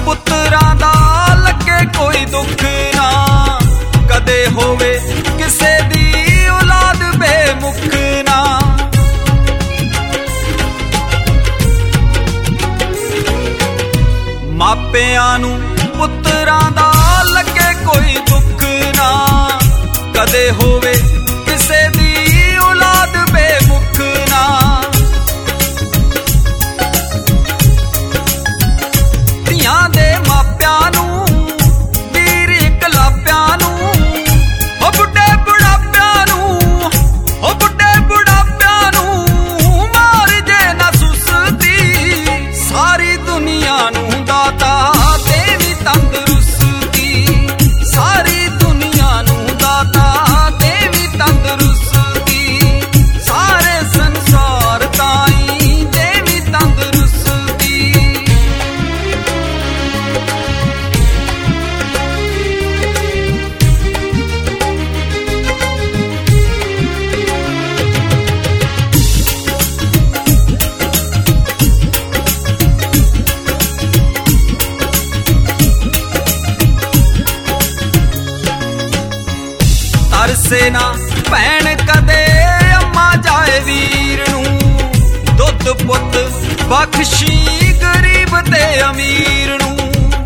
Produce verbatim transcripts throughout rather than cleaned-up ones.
पुत्रां दा लगे कोई दुख ना, कदे होवे किसे दी औलाद बेमुख ना। मापियां नूं पुत्रां दा लगे कोई दुख ना, कदे होवे किसे दी औलाद बेमुख ना। धीआं दे मापियां नूं वीर इकलापियां नूं, ओ बुढ़े बुढ़ापियां नूं, ओ बुढ़े बुढ़ापियां नूं मार जे ना सुसती। सारी दुनिया नूं दाता देवी तंदरुस्ती, सारी दुनिया नूं दाता देवी तंदरुस्ती, सारे संसार ताई देवी तंदरुस्ती। तरसे ना भैन कदे अम्मा जाए वीर नूं, दुध पुत बख्शी गरीब ते अमीर नूं।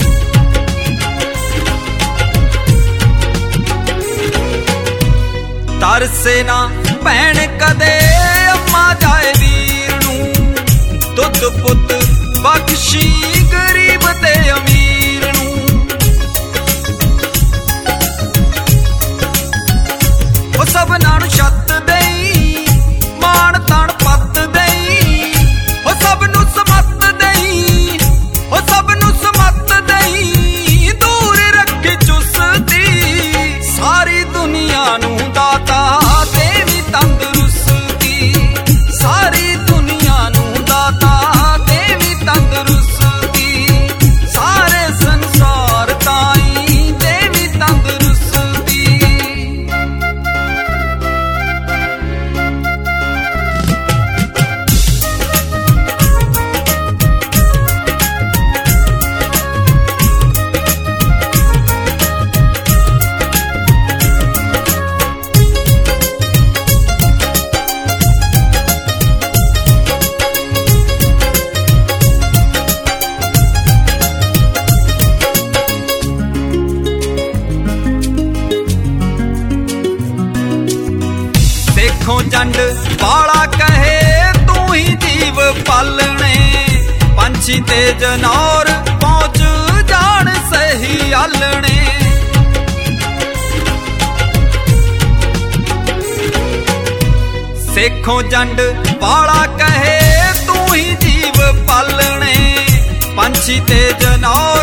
तरसे ना भैन कदे अम्मा जाए वीर नूं, दुध पुत बख्शी गरीब ते अमीर नूं। ओ सबनां नूं छत्त देई, माण तण पत्त देई, ओ सब नूं समत देई, ओ सब नूं समत देई, दूर रखी चुसती। सारी दुनिया नूं दाता देवी तंदरुस्ती, सारी दुनिया नूं दाता देवी तंदरुस्ती, सारे संसार ताई देवी तंदरुस्ती। देखो जंड वाला कहे तू ही जीव पालने, पंछी ते जनौर पहुंच जान सही आलने। सेखों जंड वाला कहे तू ही जीव पालने, पंछी ते जनौर